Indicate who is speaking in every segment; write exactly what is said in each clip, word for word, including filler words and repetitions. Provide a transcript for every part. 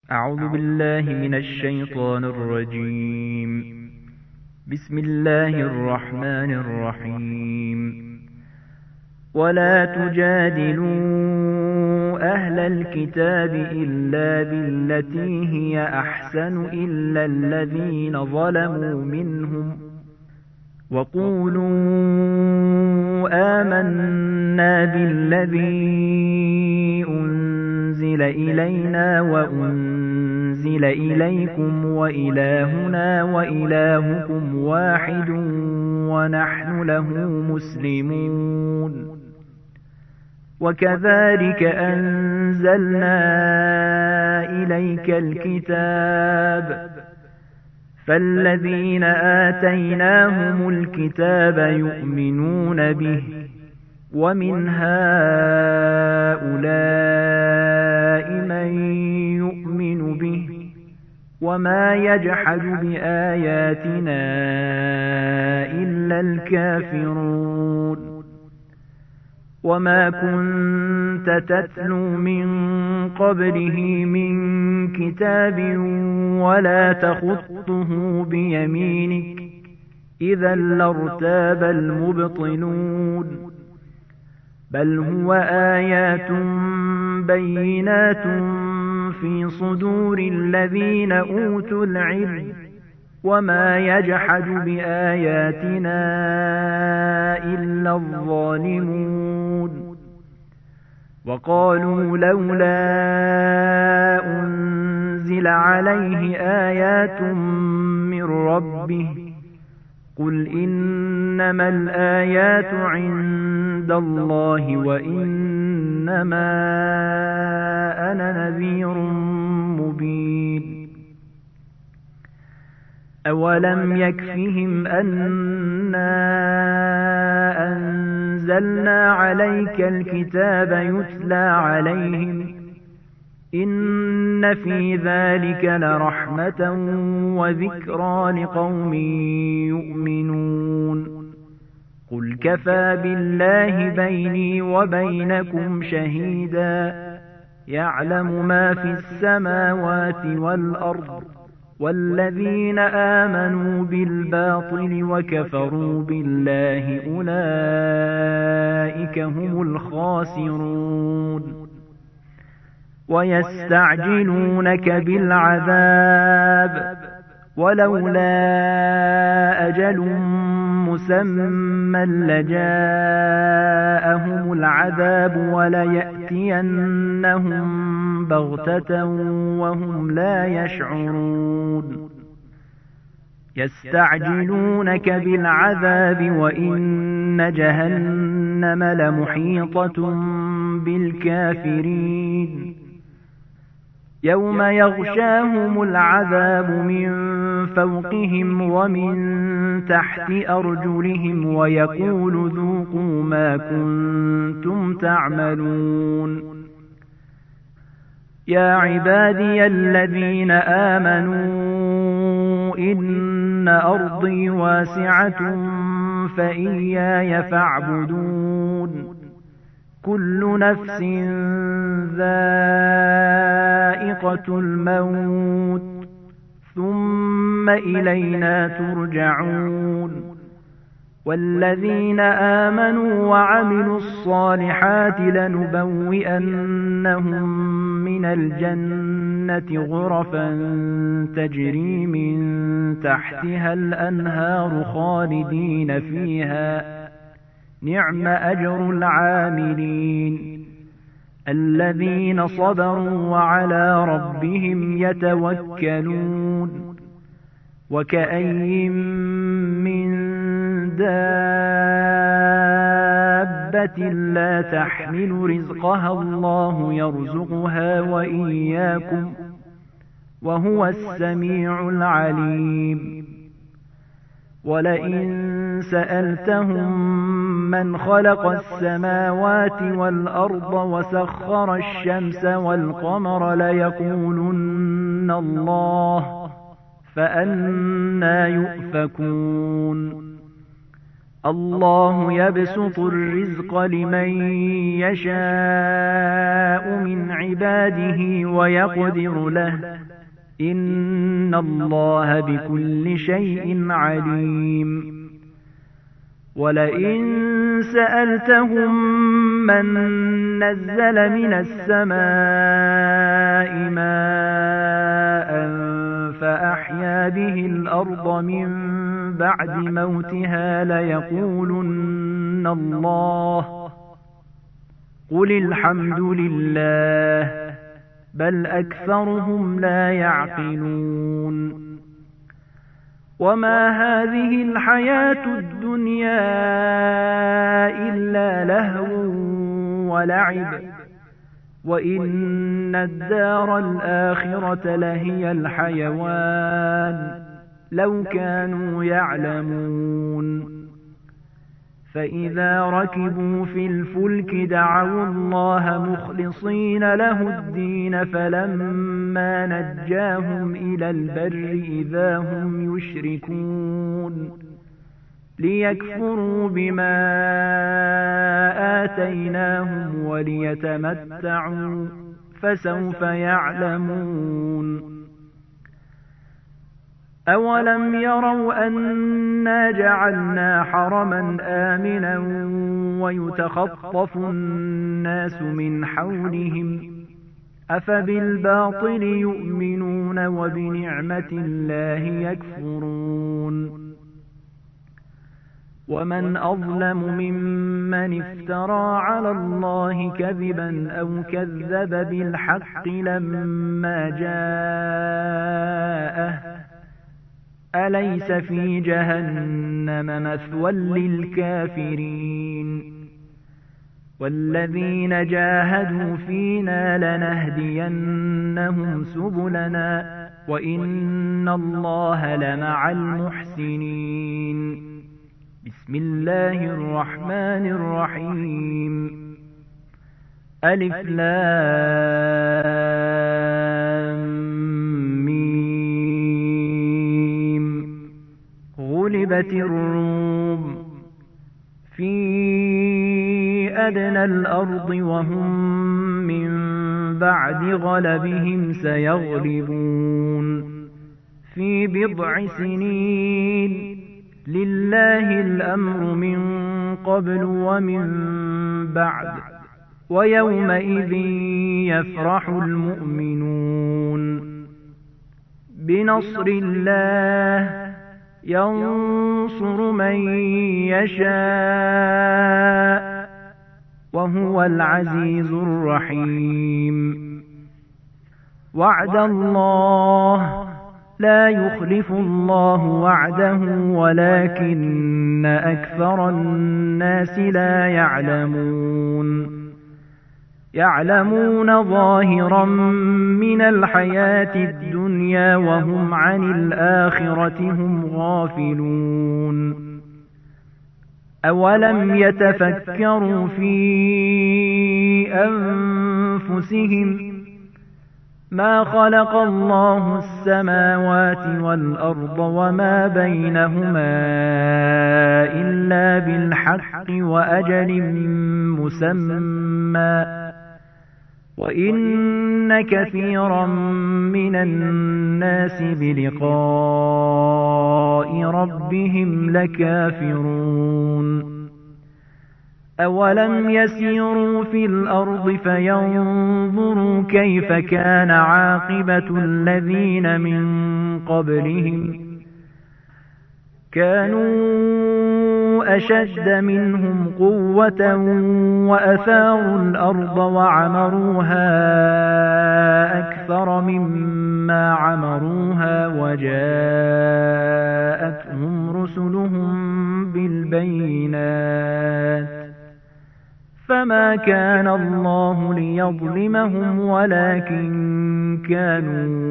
Speaker 1: أعوذ بالله من الشيطان الرجيم. بسم الله الرحمن الرحيم. ولا تجادلوا أهل الكتاب إلا بالتي هي أحسن إلا الذين ظلموا منهم وقولوا آمنا بالذي أنزل إلينا وأنزل إليكم وإلهنا وإلهكم واحد ونحن له مسلمون. وكذلك أنزلنا إليك الكتاب فالذين آتيناهم الكتاب يؤمنون به ومن هؤلاء من يؤمن به وما يجحد بآياتنا إلا الكافرون. وما كنت تتلو من قبله من كتاب ولا تخطه بيمينك إذا لارتاب المبطلون. بل هو آيات بينات في صدور الذين أوتوا العلم وما يجحد بآياتنا إلا الظالمون. وقالوا لولا أنزل عليه آيات من ربه قل إنما الآيات عند الله وإنما أنا نذير مبين. أولم يكفهم أنا أنزلنا عليك الكتاب يتلى عليهم إن في ذلك لرحمة وذكرى لقوم يؤمنون. قل كفى بالله بيني وبينكم شهيدا يعلم ما في السماوات والأرض والذين آمنوا بالباطل وكفروا بالله أولئك هم الخاسرون. ويستعجلونك بالعذاب ولولا أجل مسمى لجاءهم العذاب وليأتينهم بغتة وهم لا يشعرون. يستعجلونك بالعذاب وإن جهنم لمحيطة بالكافرين. يوم يغشاهم العذاب من فوقهم ومن تحت أرجلهم ويقول ذوقوا ما كنتم تعملون. يا عبادي الذين آمنوا إن أرضي واسعة فإياي فاعبدون. كل نفس ذائقة الموت ثم إلينا ترجعون. والذين آمنوا وعملوا الصالحات لنبوئنهم من الجنة غرفا تجري من تحتها الأنهار خالدين فيها نعم أجر العاملين الذين صبروا وعلى ربهم يتوكلون. وكأين من دابة لا تحمل رزقها الله يرزقها وإياكم وهو السميع العليم. ولئن سألتهم من خلق السماوات والأرض وسخر الشمس والقمر ليقولن الله فأنى يؤفكون. الله يبسط الرزق لمن يشاء من عباده ويقدر له إن الله بكل شيء عليم ولئن سألتهم من نزل من السماء ماء فأحيا به الأرض من بعد موتها ليقولن الله قل الحمد لله بل أكثرهم لا يعقلون وما هذه الحياة الدنيا إلا لهو ولعب وإن الدار الآخرة لهي الحيوان لو كانوا يعلمون فإذا ركبوا في الفلك دعوا الله مخلصين له الدين فلما نجاهم إلى البر إذا هم يشركون ليكفروا بما آتيناهم وليتمتعوا فسوف يعلمون أولم يروا أنا جعلنا حرما آمنا ويتخطف الناس من حولهم أفبالباطل يؤمنون وبنعمة الله يكفرون ومن أظلم ممن افترى على الله كذبا أو كذب بالحق لما جاءه أليس في جهنم مثوى للكافرين والذين جاهدوا فينا لنهدينهم سبلنا وإن الله لمع المحسنين بسم الله الرحمن الرحيم ألف لام ميم غلبت الروم في أدنى الأرض وهم من بعد غلبهم سيغلبون في بضع سنين لله الأمر من قبل ومن بعد ويومئذ يفرح المؤمنون بنصر الله ينصر من يشاء وهو العزيز الرحيم وعد الله لا يخلف الله وعده ولكن أكثر الناس لا يعلمون يعلمون ظاهرا من الحياة الدنيا وهم عن الآخرة هم غافلون أولم يتفكروا في أنفسهم ما خلق الله السماوات والأرض وما بينهما إلا بالحق وأجل مسمى وإن كثيرا من الناس بلقاء ربهم لكافرون أولم يسيروا في الأرض فينظروا كيف كان عاقبة الذين من قبلهم كانوا أشد منهم قوة وأثاروا الأرض وعمروها أكثر مما عمروها وجاءتهم رسلهم بالبينات فما كان الله ليظلمهم ولكن كانوا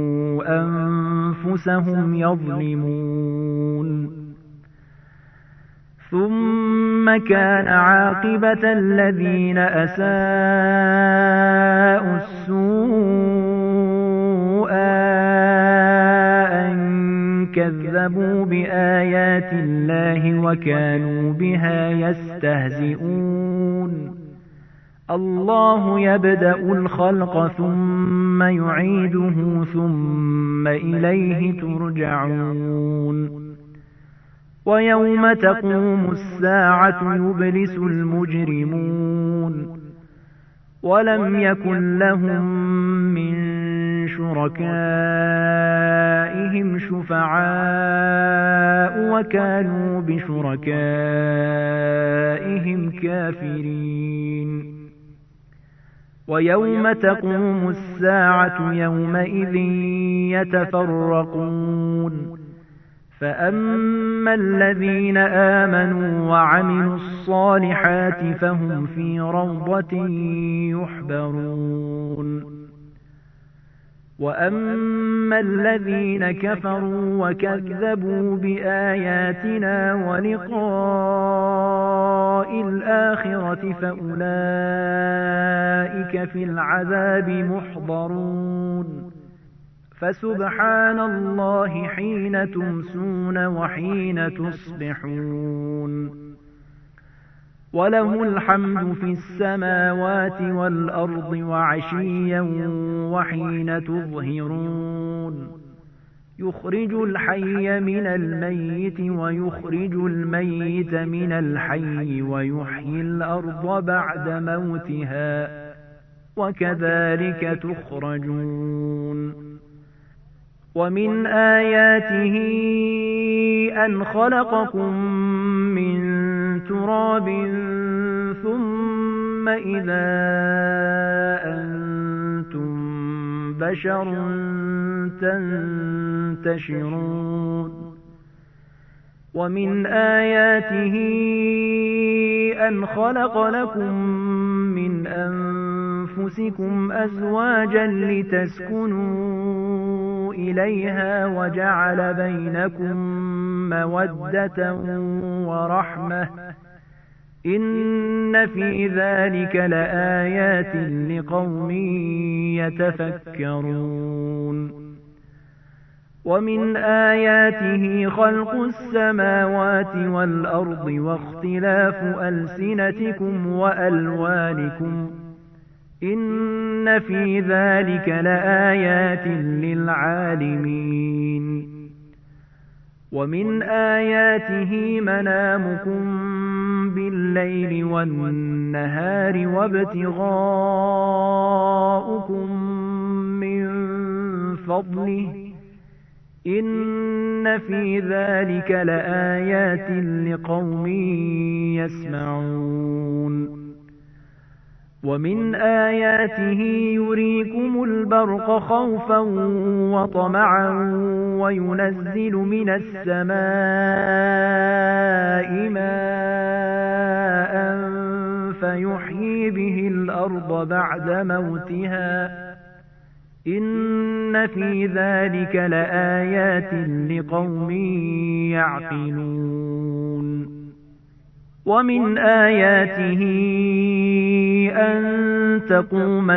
Speaker 1: أنفسهم يظلمون ثم كان عاقبة الذين أساءوا السوء أن كذبوا بآيات الله وكانوا بها يستهزئون الله يبدأ الخلق ثم يعيده ثم إليه ترجعون ويوم تقوم الساعة يبلس المجرمون ولم يكن لهم من شركائهم شفعاء وكانوا بشركائهم كافرين ويوم تقوم الساعة يومئذ يتفرقون فأما الذين آمنوا وعملوا الصالحات فهم في روضة يحبرون وأما الذين كفروا وكذبوا بآياتنا ولقاء الآخرة فأولئك في العذاب محضرون فسبحان الله حين تمسون وحين تصبحون وله الحمد في السماوات والأرض وعشيا وحين تظهرون يخرج الحي من الميت ويخرج الميت من الحي ويحيي الأرض بعد موتها وكذلك تخرجون ومن آياته أن خلقكم من تراب ثم إذا أنتم بشر تنتشرون ومن آياته أن خلق لكم من أنفسكم أزواجا لتسكنوا إليها وجعل بينكم مودة ورحمة إن في ذلك لآيات لقوم يتفكرون ومن آياته خلق السماوات والأرض واختلاف ألسنتكم وألوانكم إن في ذلك لآيات للعالمين ومن آياته منامكم بالليل والنهار وابتغاؤكم من فضله إن في ذلك لآيات لقوم يسمعون ومن آياته يريكم البرق خوفا وطمعا وينزل من السماء ماء فيحيي به الأرض بعد موتها إن في ذلك لآيات لقوم يعقلون ومن آياته أن تقوم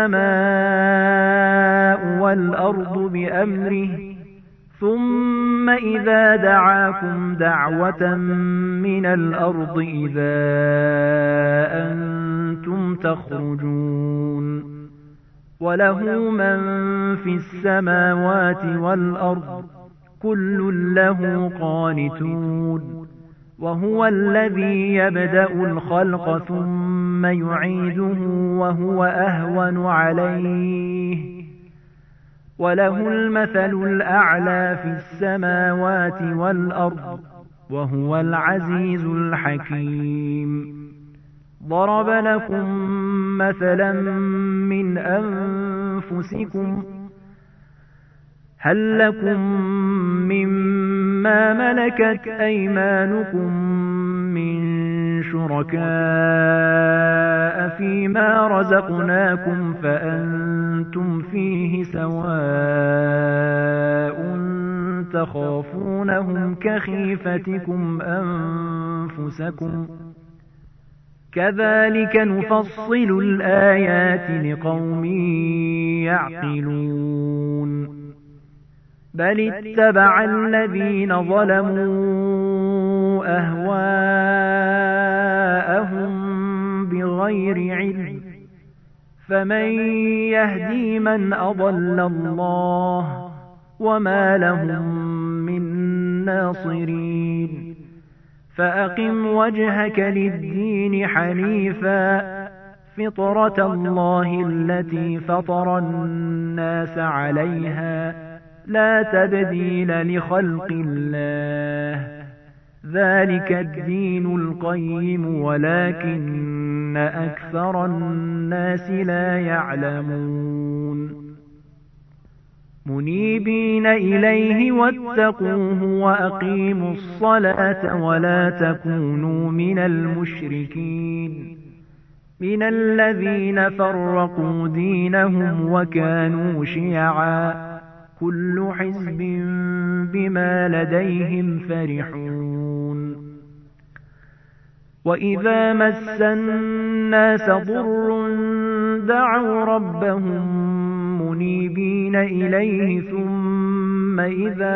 Speaker 1: السماء والأرض بأمره ثم إذا دعاكم دعوة من الأرض إذا أنتم تخرجون وله من في السماوات والأرض كل له قانتون وهو الذي يبدأ الخلق ثم يعيده وهو أهون عليه وله المثل الأعلى في السماوات والأرض وهو العزيز الحكيم ضرب لكم مثلا من أنفسكم هل لكم مما ملكت أيمانكم من شركاء فيما رزقناكم فأنتم فيه سواء تخافونهم كخيفتكم أنفسكم كذلك نفصل الآيات لقوم يعقلون بل اتبع الذين ظلموا أهواءهم بغير علم فمن يهدي من أضل الله وما لهم من ناصرين فأقم وجهك للدين حنيفا فطرة الله التي فطر الناس عليها لا تبديل لخلق الله ذلك الدين القيم ولكن أكثر الناس لا يعلمون منيبين إليه واتقوه وأقيموا الصلاة ولا تكونوا من المشركين من الذين فرقوا دينهم وكانوا شيعا كل حزب بما لديهم فرحون وإذا مس الناس ضر دعوا ربهم منيبين إليه ثم إذا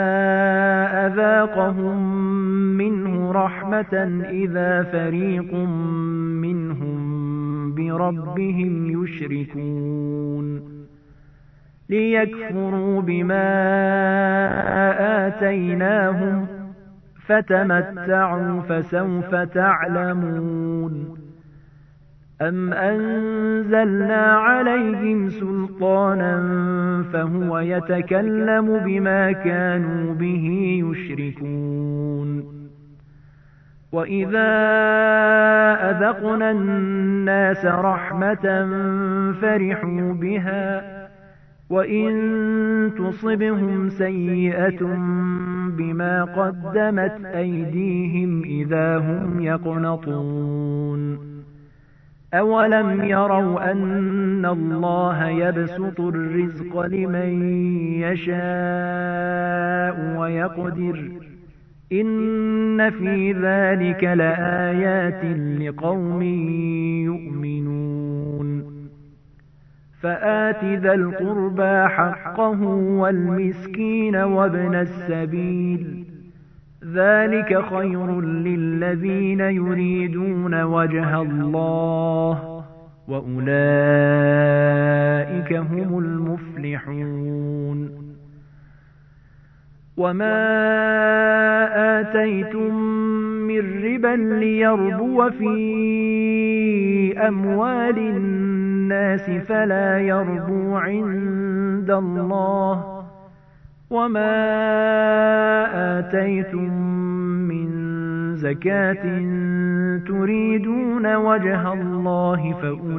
Speaker 1: أذاقهم منه رحمة إذا فريق منهم بربهم يشركون ليكفروا بما آتيناهم فتمتعوا فسوف تعلمون أم أنزلنا عليهم سلطانا فهو يتكلم بما كانوا به يشركون وإذا أذقنا الناس رحمة فرحوا بها وإن تصبهم سيئة بما قدمت أيديهم إذا هم يقنطون أولم يروا أن الله يبسط الرزق لمن يشاء ويقدر إن في ذلك لآيات لقوم يؤمنون فآت ذا القربى حقه والمسكين وابن السبيل ذلك خير للذين يريدون وجه الله وأولئك هم المفلحون وما آتيتم من ربا ليربو في أموال الناس فلا يربو عند الله وما آتيتم من زكاة تريدون وجه الله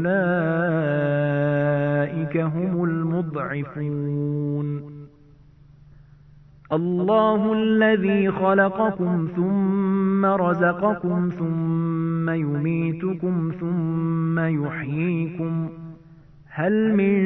Speaker 1: فأولئك هم المضعفون الله الذي خلقكم ثم رزقكم ثم يميتكم ثم يحييكم هل من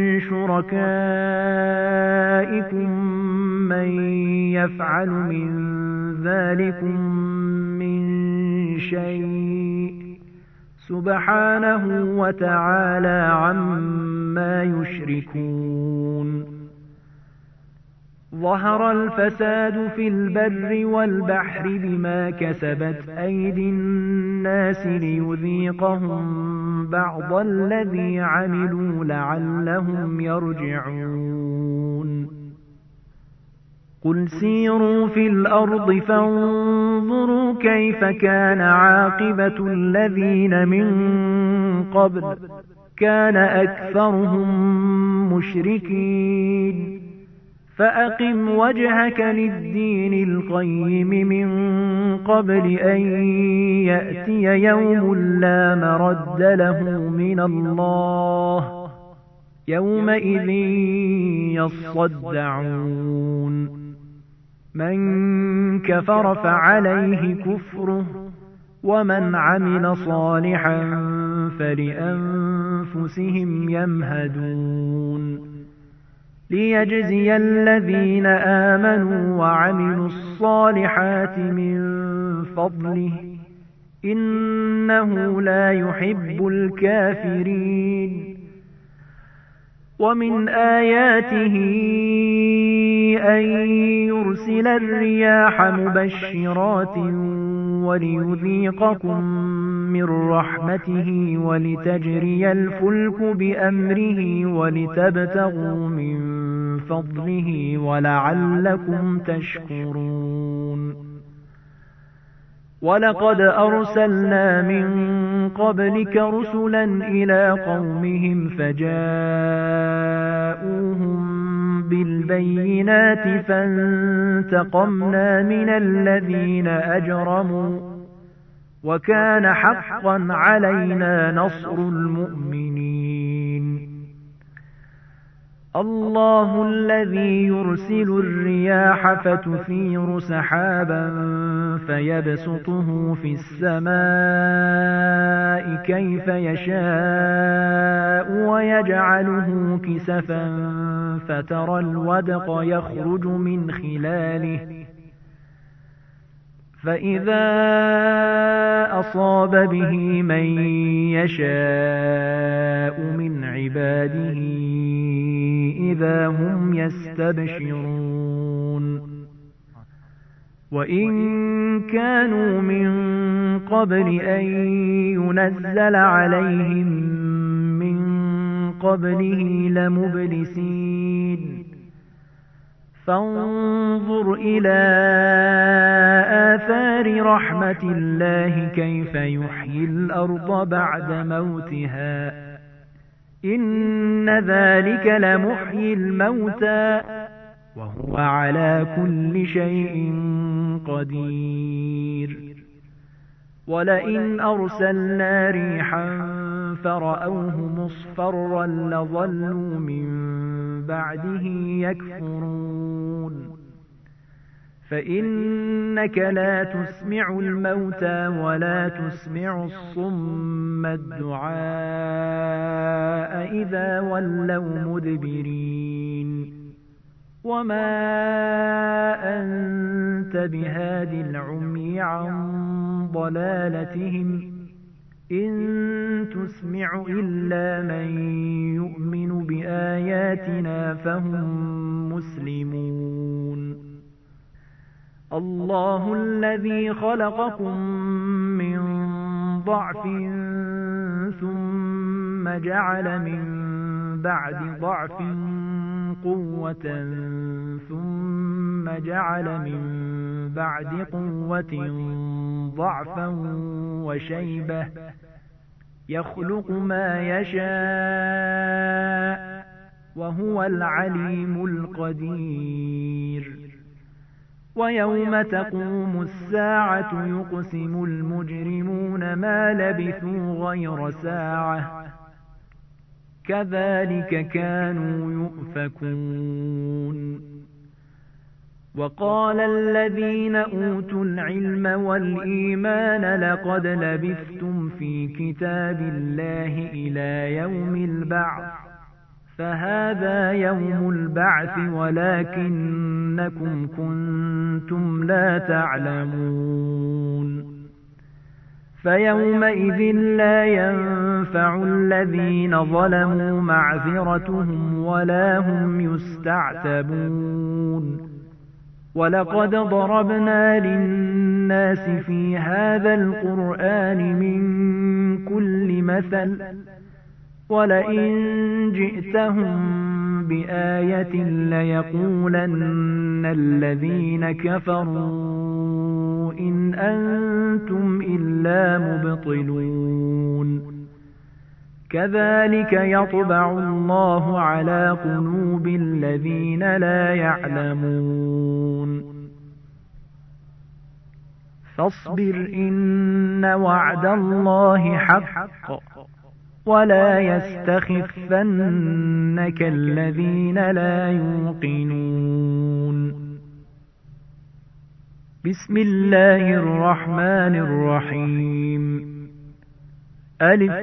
Speaker 1: شركائكم من يفعل من ذلكم من شيء سبحانه وتعالى عما يشركون ظهر الفساد في البر والبحر بما كسبت أيدي الناس ليذيقهم بعض الذي عملوا لعلهم يرجعون قل سيروا في الأرض فانظروا كيف كان عاقبة الذين من قبل كان أكثرهم مشركين فأقم وجهك للدين القيم من قبل أن يأتي يوم لا مرد له من الله يومئذ يصدعون من كفر فعليه كفره ومن عمل صالحا فلأنفسهم يمهدون ليجزي الذين آمنوا وعملوا الصالحات من فضله إنه لا يحب الكافرين ومن آياته أن يرسل الرياح مبشرات وليذيقكم من رحمته ولتجري الفلك بأمره ولتبتغوا من فضله ولعلكم تشكرون. ولقد أرسلنا من قبلك رسلا إلى قومهم فجاءوهم بالبينات فانتقمنا من الذين أجرموا وكان حقا علينا نصر المؤمنين. الله الذي يرسل الرياح فتثير سحابا فيبسطه في السماء كيف يشاء ويجعله كسفا فترى الودق يخرج من خلاله فإذا أصاب به من يشاء من عباده إذا هم يستبشرون. وإن كانوا من قبل أن ينزل عليهم من قبله لمبلسين. فانظر إلى آثار رحمة الله كيف يحيي الأرض بعد موتها إن ذلك لمحيي الموتى وهو على كل شيء قدير. ولئن أرسلنا ريحا فرأوه مصفرا لظلوا من بعده يكفرون. فإنك لا تسمع الموتى ولا تسمع الصم الدعاء إذا ولوا مدبرين. وما أنت بهاد العمي عن ضلالتهم إن تسمع إلا من يؤمن بآياتنا فهم مسلمون. الله الذي خلقكم من ضعف ثم جعل من بعد ضعف قوة ثم جعل من بعد قوة ضعفا وشيبة يخلق ما يشاء وهو العليم القدير. ويوم تقوم الساعة يقسم المجرمون ما لبثوا غير ساعة كذلك كانوا يؤفكون. وقال الذين أوتوا العلم والإيمان لقد لبثتم في كتاب الله إلى يوم البعث فهذا يوم البعث ولكنكم كنتم لا تعلمون. فيومئذ لا ينفع الذين ظلموا معذرتهم ولا هم يستعتبون. ولقد ضربنا للناس في هذا القرآن من كل مثل ولئن جئتهم بآية ليقولن الذين كفروا إن أنتم إلا مبطلون. كذلك يطبع الله على قلوب الذين لا يعلمون. فاصبر إن وعد الله حق ولا يستخفنك الذين لا يوقنون. بسم الله الرحمن الرحيم. ألف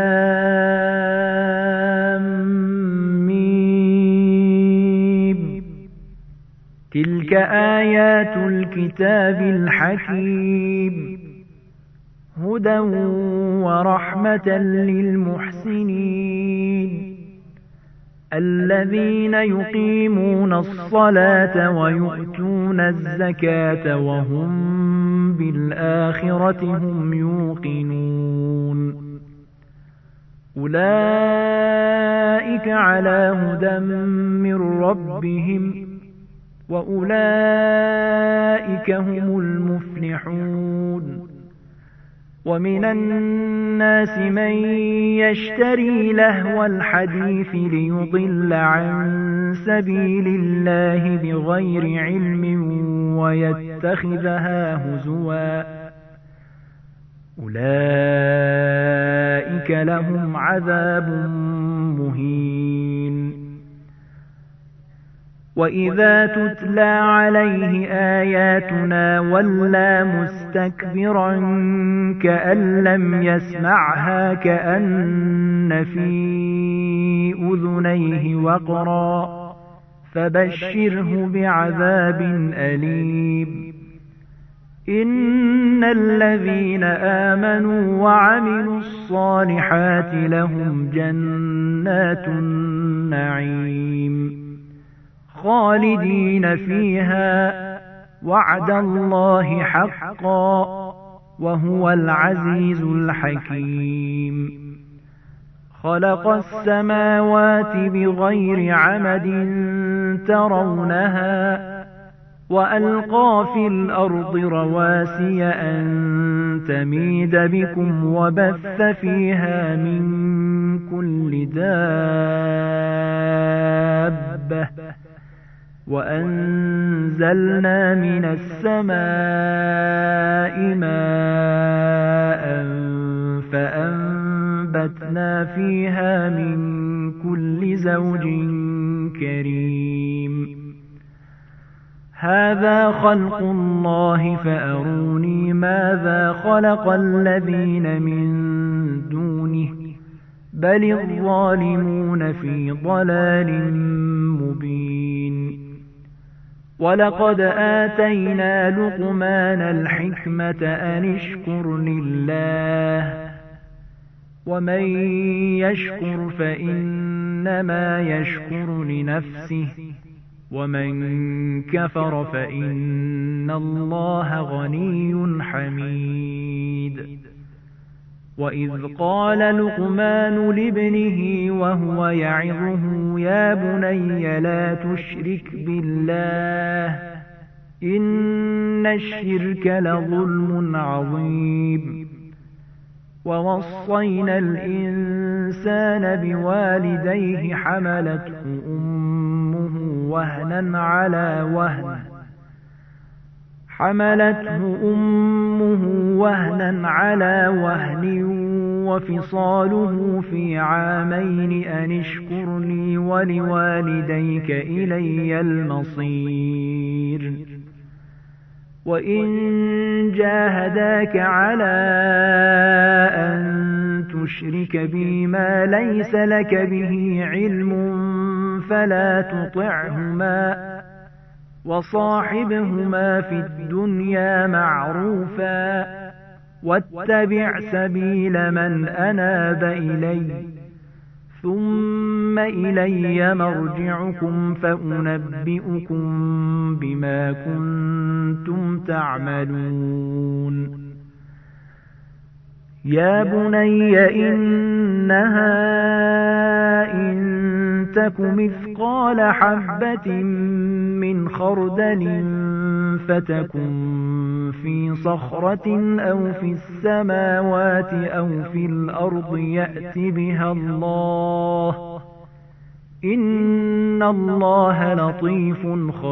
Speaker 1: لام ميم. تلك آيات الكتاب الحكيم هدى ورحمة للمحسنين. الذين يقيمون الصلاة ويؤتون الزكاة وهم بالآخرة هم يوقنون أولئك على هدى من ربهم وأولئك هم المفلحون ومن الناس من يشتري لهو الحديث ليضل عن سبيل الله بغير علم ويتخذها هزوا أولئك لهم عذاب مهين وإذا تتلى عليه آياتنا ولى مستكبرا كأن لم يسمعها كأن في أذنيه وقرا فبشره بعذاب أليم إن الذين آمنوا وعملوا الصالحات لهم جنات النعيم خالدين فيها وعد الله حقا وهو العزيز الحكيم خلق السماوات بغير عمد ترونها وألقى في الأرض رواسي أن تميد بكم وبث فيها من كل دابة وأنزلنا من السماء ماء فأنبتنا فيها من كل زوج كريم هذا خلق الله فأروني ماذا خلق الذين من دونه بل الظالمون في ضلال مبين ولقد آتينا لقمان الحكمة أن اشكر لله ومن يشكر فإنما يشكر لنفسه ومن كفر فإن الله غني حميد وإذ قال لقمان لابنه وهو يعظه يا بني لا تشرك بالله إن الشرك لظلم عظيم ووصينا الإنسان بوالديه حملته أمه وهنا على وهن حملته أمه وهنا على وهن وفصاله في عامين أن اشكر لي ولوالديك إلي المصير وإن جاهداك على أن تشرك بي ما ليس لك به علم فلا تطعهما وصاحبهما في الدنيا معروفا واتبع سبيل من أناب إلي ثم إلي مرجعكم فأنبئكم بما كنتم تعملون يا بني إنها إن تك مثقال حبة من خردل فتكن في صخرة أو في السماوات أو في الأرض يأت بها الله إن الله لطيف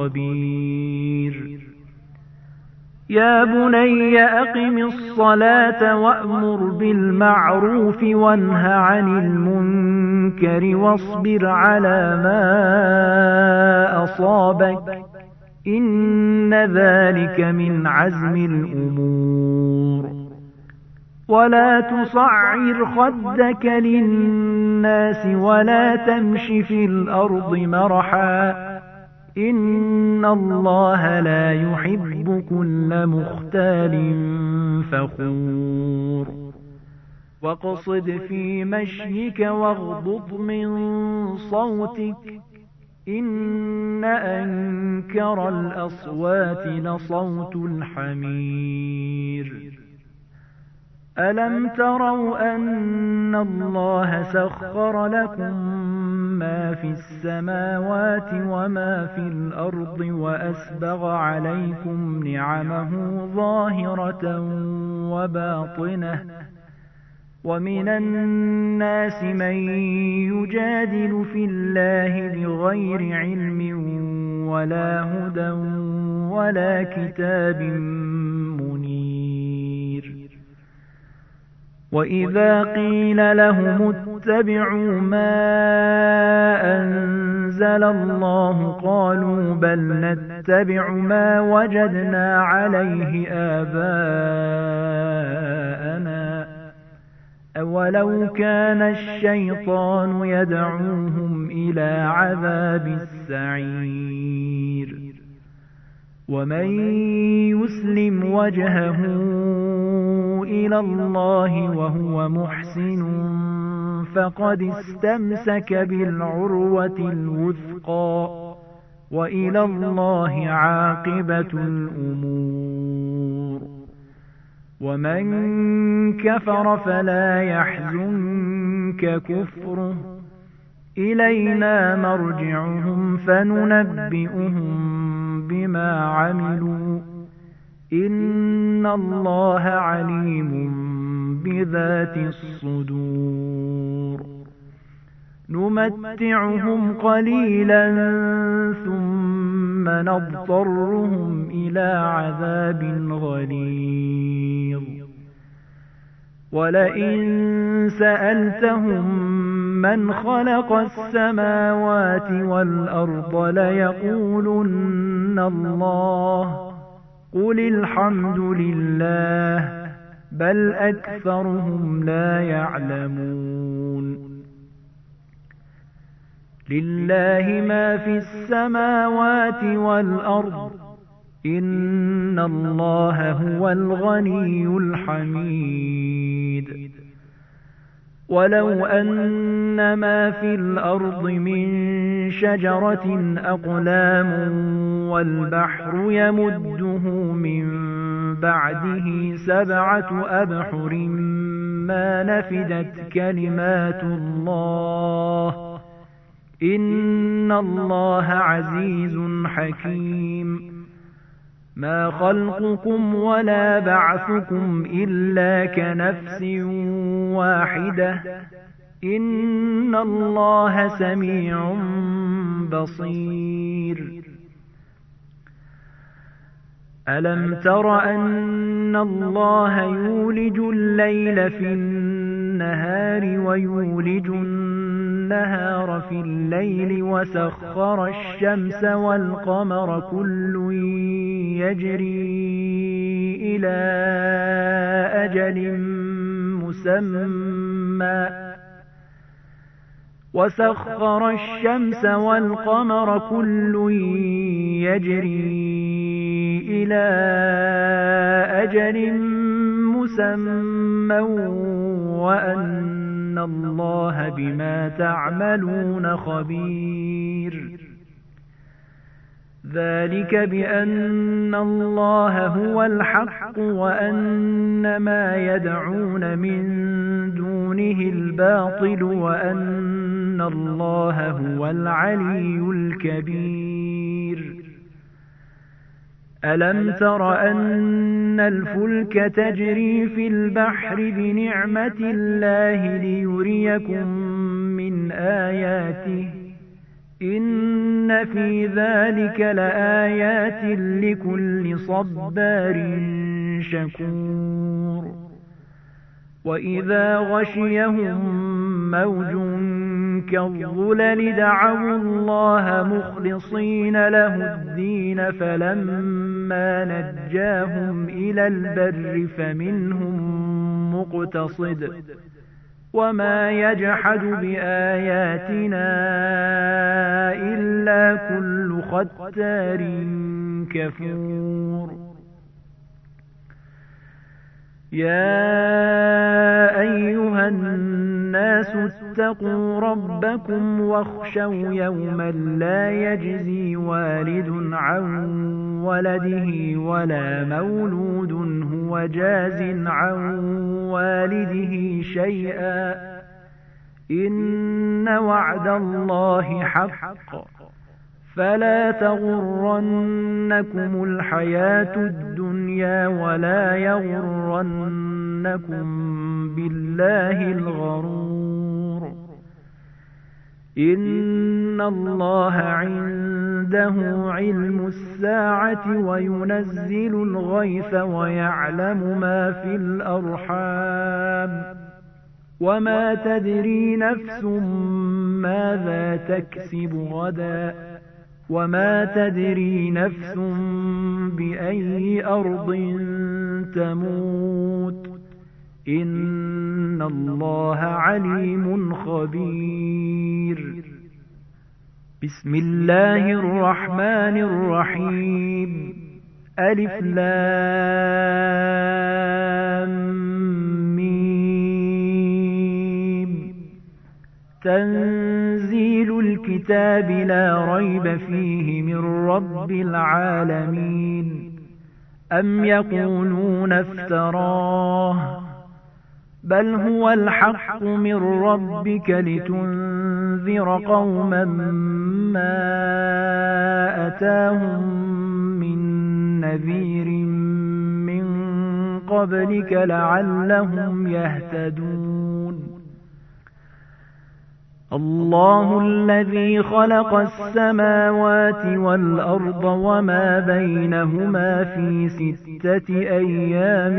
Speaker 1: خبير يا بني أقم الصلاة وأمر بالمعروف وانه عن المنكر واصبر على ما أصابك إن ذلك من عزم الأمور ولا تصعر خدك للناس ولا تمش في الأرض مرحا إن الله لا يحب كل مختال فخور واقصد في مشيك واغضض من صوتك إن أنكر الأصوات لصوت الحمير ألم تروا أن الله سخر لكم ما في السماوات وما في الأرض وأسبغ عليكم نعمه ظاهرة وباطنة ومن الناس من يجادل في الله بغير علم ولا هدى ولا كتاب منير وإذا قيل لهم اتبعوا ما أنزل الله قالوا بل نتبع ما وجدنا عليه آباءنا أولو كان الشيطان يدعوهم إلى عذاب السعير ومن يسلم وجهه إلى الله وهو محسن فقد استمسك بالعروة الوثقى وإلى الله عاقبة الأمور ومن كفر فلا يحزنك كفره إلينا مرجعهم فننبئهم بما عملوا إن الله عليم بذات الصدور نمتعهم قليلا ثم نضطرهم إلى عذاب غليظ ولئن سألتهم من خلق السماوات والأرض ليقولن الله قل الحمد لله بل أكثرهم لا يعلمون لله ما في السماوات والأرض إن الله هو الغني الحميد ولو أن ما في الأرض من شجرة أقلام والبحر يمده من بعده سبعة أبحر ما نفدت كلمات الله إن الله عزيز حكيم ما خلقكم ولا بعثكم إلا كنفس واحدة إن الله سميع بصير ألم تر أن الله يولج الليل في النهار ويولج النهار في الليل وسخر الشمس والقمر كل يجري إلى أجل مسمى وسخر الشمس والقمر كل يجري إلى أجل مسمى وأن الله بما تعملون خبير ذلك بأن الله هو الحق وأن ما يدعون من دونه الباطل وأن الله هو العلي الكبير ألم تر أن الفلك تجري في البحر بنعمة الله ليريكم من آياته إن في ذلك لآيات لكل صبار شكور وإذا غشيهم موج كالظلل دعوا الله مخلصين له الدين فلما نجاهم إلى البر فمنهم مقتصد وما يجحد بآياتنا إلا كل ختار كفور يا أيها الناس اتقوا ربكم واخشوا يوما لا يجزي والد عن ولده ولا مولود هو جاز عن والده شيئا إن وعد الله حق فلا تغرنكم الحياة الدنيا ولا يغرنكم بالله الغرور إن الله عنده علم الساعة وينزل الغيث ويعلم ما في الأرحام وما تدري نفس ماذا تكسب غدا وما تدري نفس بأي أرض تموت إن الله عليم خبير بسم الله الرحمن الرحيم ألف لام ميم تنزيل الكتاب لا ريب فيه من رب العالمين أم يقولون افتراه بل هو الحق من ربك لتنذر قوما ما أتاهم من نذير من قبلك لعلهم يهتدون الله الذي خلق السماوات والأرض وما بينهما في ستة أيام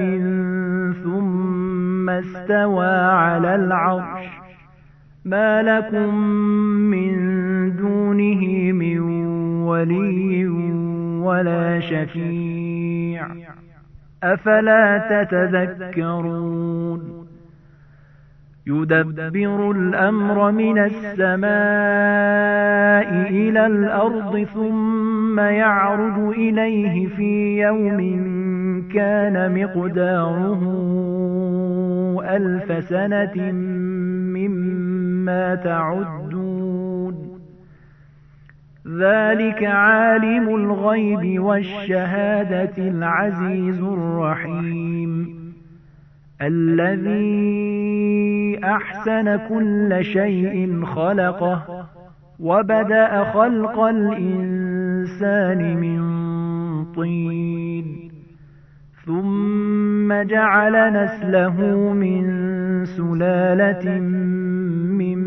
Speaker 1: ثم استوى على العرش ما لكم من دونه من ولي ولا شفيع أفلا تتذكرون يدبر الأمر من السماء إلى الأرض ثم يعرج إليه في يوم كان مقداره ألف سنة مما تعدون ذلك عالم الغيب والشهادة العزيز الرحيم الذي أحسن كل شيء خلقه وبدأ خلق الإنسان من طين ثم جعل نسله من سلالة من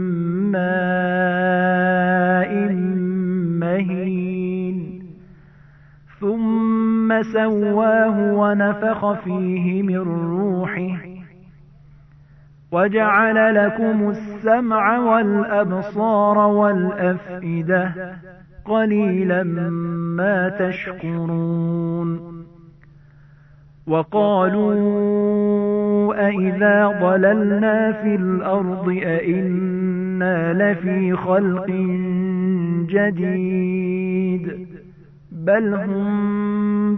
Speaker 1: ماء مهين ثم سواه ونفخ فيه من روحه وجعل لكم السمع والأبصار والأفئدة قليلا ما تشكرون وقالوا أئذا ضللنا في الأرض أئنا لفي خلق جديد بل هم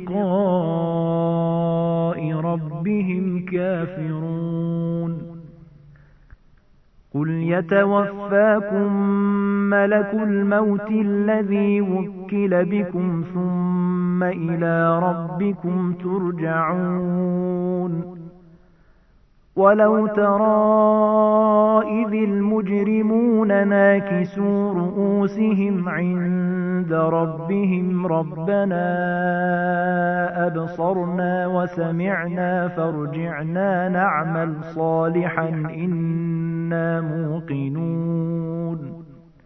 Speaker 1: بلقاء ربهم كافرون قل يتوفاكم ملك الموت الذي وكل بكم ثم إلى ربكم ترجعون ولو ترى إذ المجرمون ناكسوا رؤوسهم عند ربهم ربنا أبصرنا وسمعنا فارجعنا نعمل صالحا إنا موقنون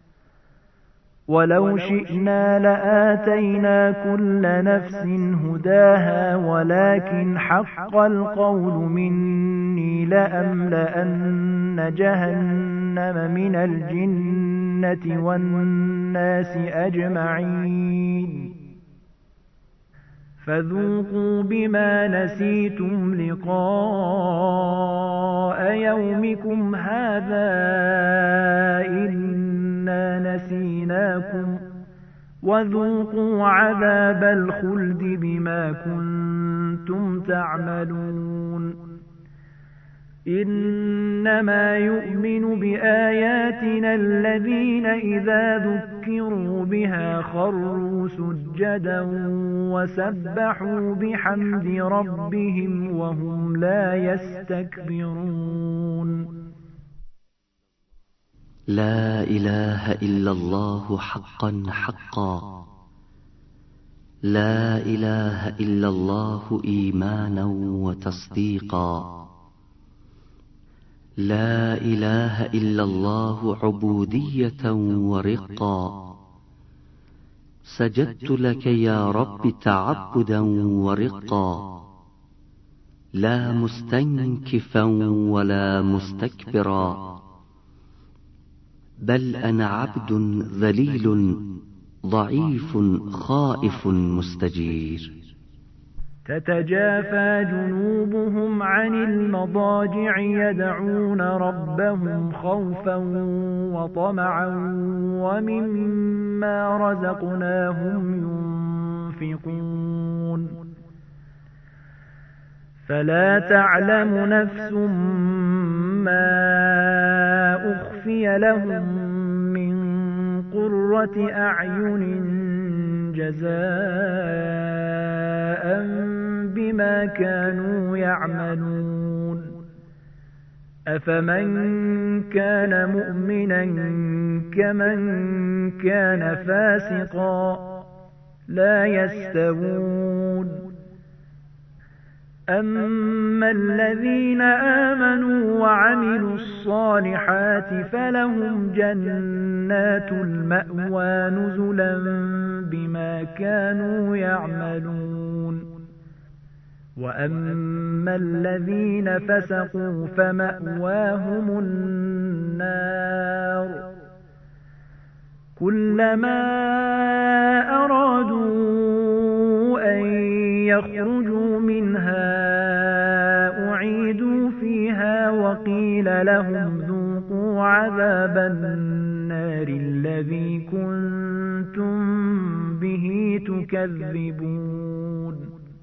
Speaker 1: ولو شئنا لآتينا كل نفس هداها ولكن حق القول مني لأملأن جهنم من الجنة والناس أجمعين فذوقوا بما نسيتم لقاء يومكم هذا إنا نسيناكم وذوقوا عذاب الخلد بما كنتم تعملون إنما يؤمن بآياتنا الذين إذا ذكروا بها خروا سجدا وسبحوا بحمد ربهم وهم لا يستكبرون
Speaker 2: لا إله إلا الله حقا حقا، لا إله إلا الله إيمانا وتصديقا، لا إله إلا الله عبودية ورقا، سجدت لك يا رب تعبدا ورقا، لا مستنكفا ولا مستكبرا، بل أنا عبد ذليل ضعيف خائف مستجير.
Speaker 1: تتجافى جنوبهم عن المضاجع يدعون ربهم خوفا وطمعا ومما رزقناهم ينفقون فلا تعلم نفس ما أخفي لهم من قرة أعين جزاء بما كانوا يعملون أفمن كان مؤمنا كمن كان فاسقا لا يستوون أما الذين آمنوا وعملوا الصالحات فلهم جنات المأوى نزلا بما كانوا يعملون وأما الذين فسقوا فمأواهم النار كلما أرادوا أن يخرجوا منها أعيدوا فيها وقيل لهم ذوقوا عذاب النار الذي كنتم به تكذبون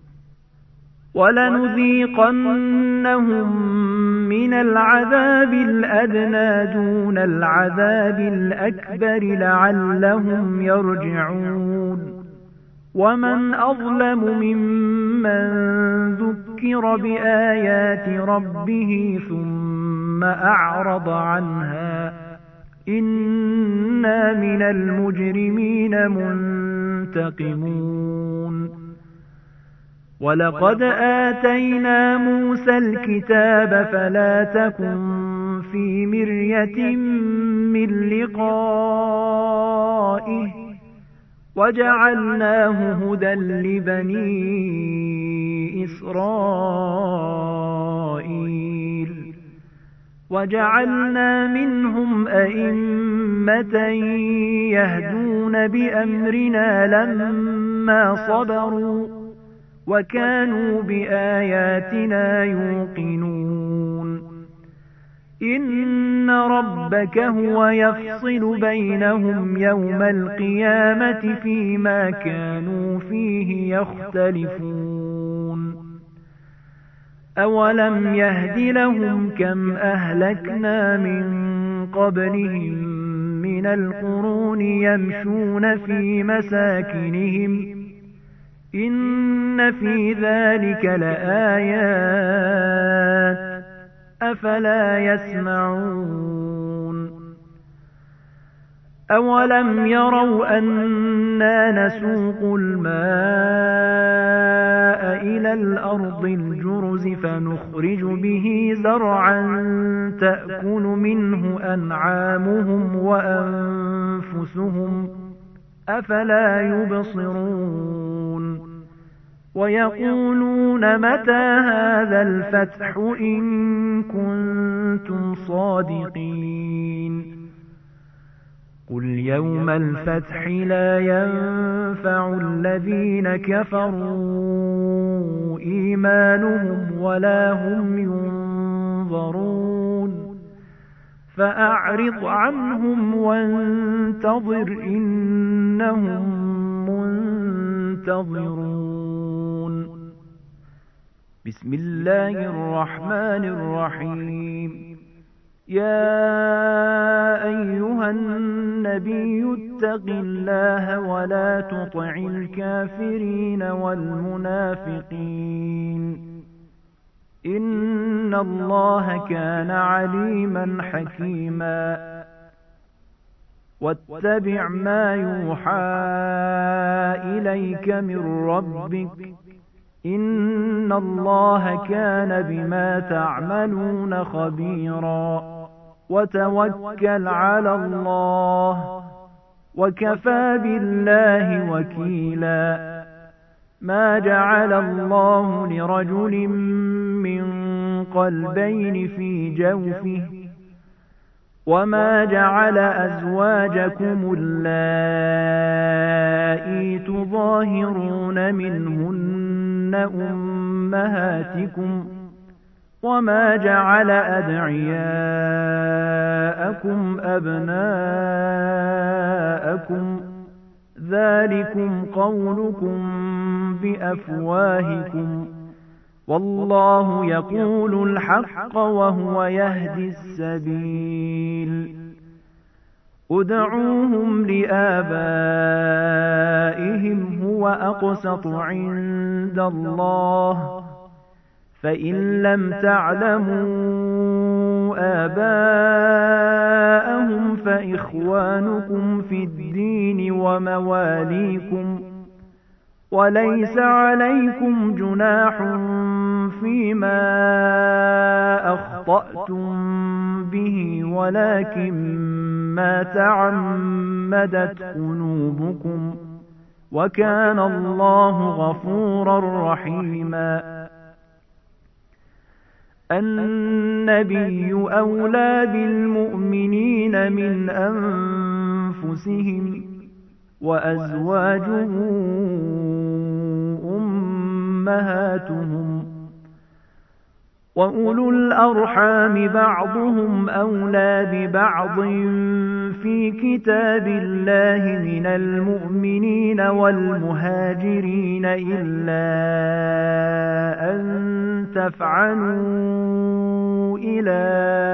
Speaker 1: ولنذيقنهم من العذاب الأدنى دون العذاب الأكبر لعلهم يرجعون ومن أظلم ممن ذكر بآيات ربه ثم أعرض عنها إنا من المجرمين منتقمون ولقد آتينا موسى الكتاب فلا تكن في مرية من لقائه وجعلناه هدى لبني إسرائيل وجعلنا منهم أئمة يهدون بأمرنا لما صبروا وكانوا بآياتنا يوقنون إن ربك هو يفصل بينهم يوم القيامة فيما كانوا فيه يختلفون أولم يهد لهم كم أهلكنا من قبلهم من القرون يمشون في مساكنهم إن في ذلك لآيات أفلا يسمعون أولم يروا أنا نسوق الماء إلى الأرض الجرز فنخرج به زرعا تأكل منه أنعامهم وأنفسهم أفلا يبصرون ويقولون متى هذا الفتح إن كنتم صادقين قل يوم الفتح لا ينفع الذين كفروا إيمانهم ولا هم ينظرون فأعرض عنهم وانتظر إنهم ينتظرون. بسم الله الرحمن الرحيم. يا أيها النبي اتق الله ولا تطع الكافرين والمنافقين إن الله كان عليما حكيما. واتبع ما يوحى إليك من ربك إن الله كان بما تعملون خبيرا. وتوكل على الله وكفى بالله وكيلا. ما جعل الله لرجل من قلبين في جوفه وما جعل أزواجكم اللائي تظاهرون منهن أمهاتكم وما جعل أدعياءكم أبناءكم ذلكم قولكم بأفواهكم والله يقول الحق وهو يهدي السبيل. ادعوهم لآبائهم هو أقسط عند الله فإن لم تعلموا آباءهم فإخوانكم في الدين ومواليكم وليس عليكم جناح فيما أخطأتم به ولكن ما تعمدت قلوبكم وكان الله غفورا رحيما. النبي أولى بالمؤمنين من أنفسهم وأزواجه أمهاتهم وأولو الأرحام بعضهم أولى ببعض في كتاب الله من المؤمنين والمهاجرين إلا أن تفعلوا إلى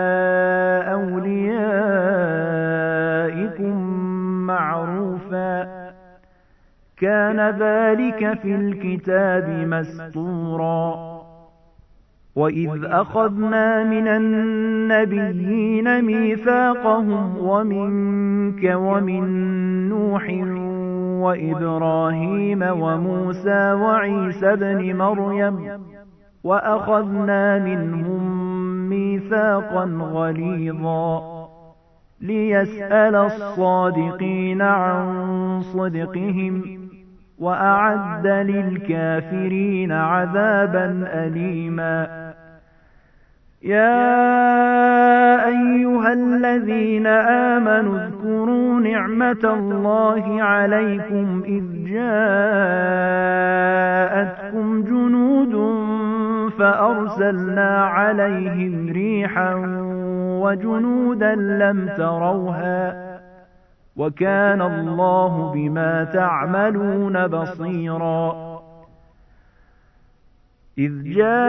Speaker 1: أوليائكم معروفا كان ذلك في الكتاب مسطورا. وإذ أخذنا من النبيين ميثاقهم ومنك ومن نوح وإبراهيم وموسى وعيسى ابن مريم وأخذنا منهم ميثاقا غليظا ليسأل الصادقين عن صدقهم وأعد للكافرين عذابا أليما. يا أيها الذين آمنوا اذكروا نعمة الله عليكم إذ جاءتكم جنود فأرسلنا عليهم ريحا وجنودا لم تروها وكان الله بما تعملون بصيرا. إذ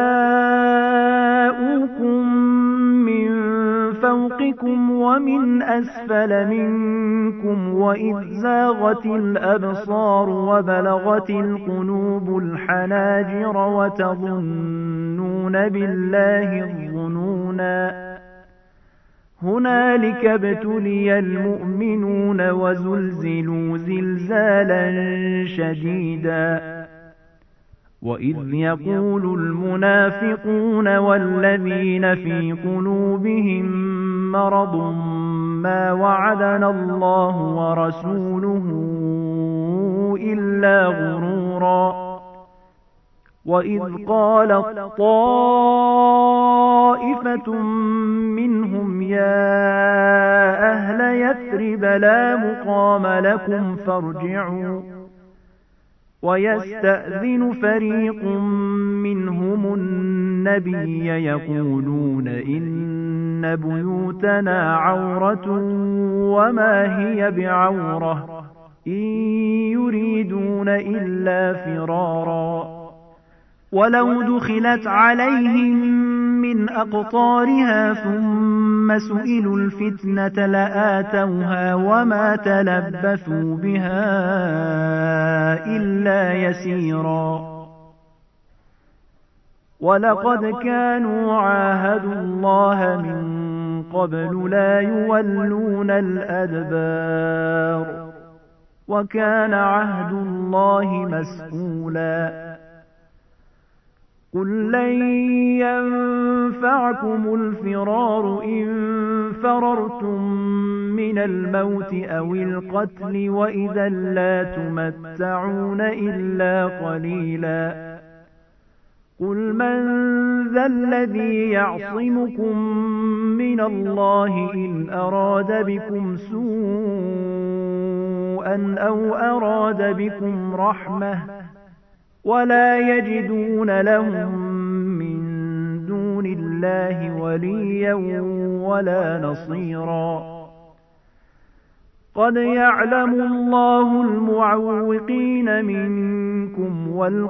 Speaker 1: جاءوكم من فوقكم ومن أسفل منكم وإذ زاغت الأبصار وبلغت القلوب الحناجر وتظنون بالله الظنونا. هنالك ابتلي المؤمنون وزلزلوا زلزالا شديدا. وإذ يقول المنافقون والذين في قلوبهم مرض ما وعدنا الله ورسوله إلا غرورا. وإذ قالت طائفة منهم يا أهل يثرب لا مقام لكم فارجعوا ويستأذن فريق منهم النبي يقولون إن بيوتنا عورة وما هي بعورة إن يريدون إلا فرارا ولو دخلت عليهم من أقطارها ثم سئلوا الفتنة لآتوها وما تلبثوا بها إلا يسيرا ولقد كانوا عاهدوا الله من قبل لا يولون الأدبار وكان عهد الله مسئولا قل لن ينفعكم الفرار إن فررتم من الموت أو القتل وإذا لا تمتعون إلا قليلا قل من ذا الذي يعصمكم من الله إن أراد بكم سوءا أو أراد بكم رحمة ولا يجدون لهم من دون الله وليا ولا نصيرا قد يعلم الله المعوقين منكم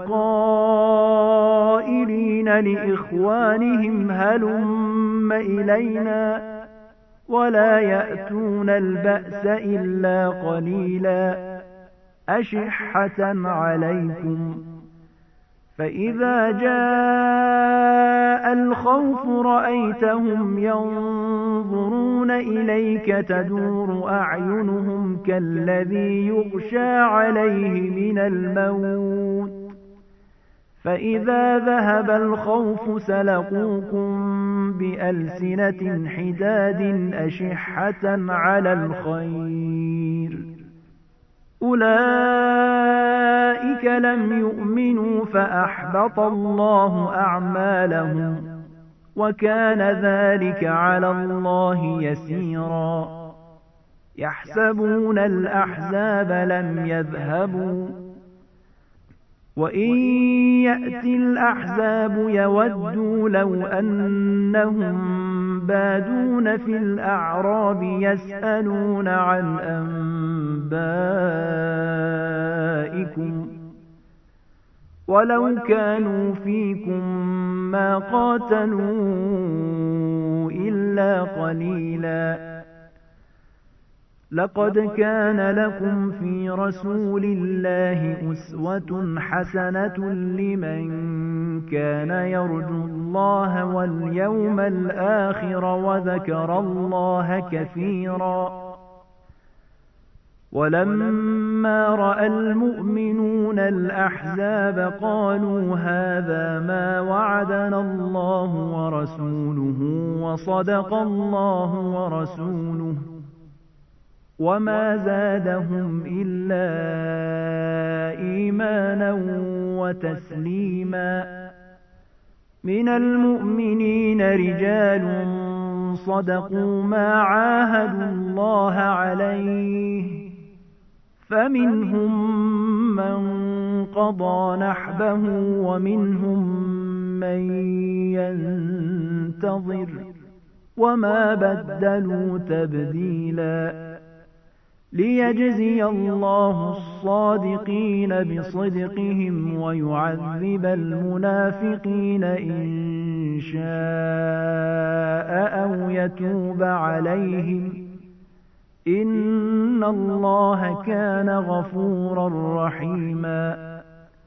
Speaker 1: والقائلين لإخوانهم هلم إلينا ولا يأتون البأس إلا قليلا أشحة عليكم فإذا جاء الخوف رأيتهم ينظرون إليك تدور أعينهم كالذي يغشى عليه من الموت فإذا ذهب الخوف سلقوكم بألسنة حداد أشحة على الخير أولئك لم يؤمنوا فأحبط الله أعمالهم وكان ذلك على الله يسيرا يحسبون الأحزاب لم يذهبوا وإن يأتي الأحزاب يودوا لو أنهم بادون في الأعراب يسألون عن أنبائكم ولو كانوا فيكم ما قاتلوا إلا قليلا لقد كان لكم في رسول الله أسوة حسنة لمن كان يرجو الله واليوم الآخر وذكر الله كثيرا ولما رأى المؤمنون الأحزاب قالوا هذا ما وعدنا الله ورسوله وصدق الله ورسوله وما زادهم إلا إيمانا وتسليما من المؤمنين رجال صدقوا ما عاهدوا الله عليه فمنهم من قضى نحبه ومنهم من ينتظر وما بدلوا تبديلا ليجزي الله الصادقين بصدقهم ويعذب المنافقين إن شاء أو يتوب عليهم إن الله كان غفورا رحيما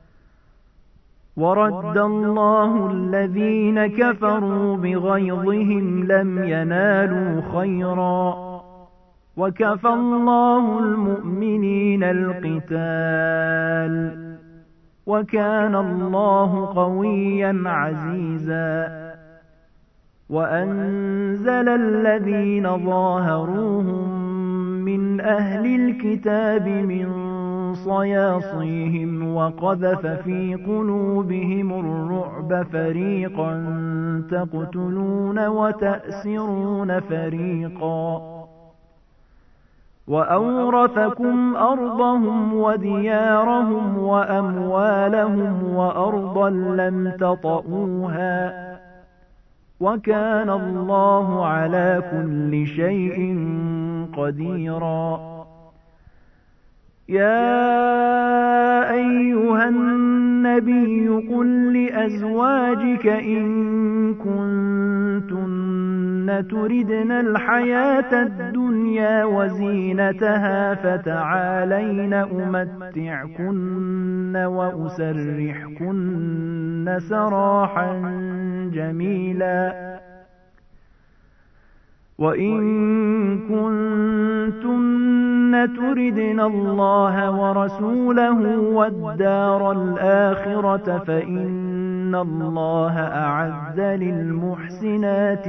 Speaker 1: ورد الله الذين كفروا بغيظهم لم ينالوا خيرا وكفى الله المؤمنين القتال وكان الله قويا عزيزا وأنزل الذين ظاهروهم من أهل الكتاب من صياصيهم وقذف في قلوبهم الرعب فريقا تقتلون وتأسرون فريقا وأورثكم أرضهم وديارهم وأموالهم وأرضا لم تطئوها وكان الله على كل شيء قديرا يا قل لأزواجك إن كنتن تردن الحياة الدنيا وزينتها فتعالين أمتعكن وأسرحكن سراحا جميلا وإن كنتن تردن الله ورسوله والدار الآخرة فإن الله أعد للمحسنات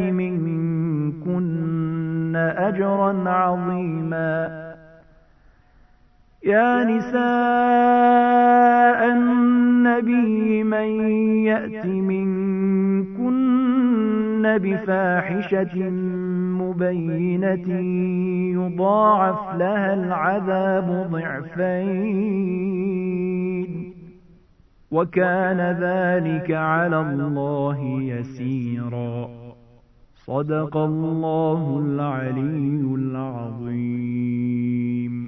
Speaker 1: منكن أجرا عظيما يا نساء النبي من يأت منكن بفاحشة مبينة يضاعف لها العذاب ضعفين وكان ذلك على الله يسيرا صدق الله العلي العظيم.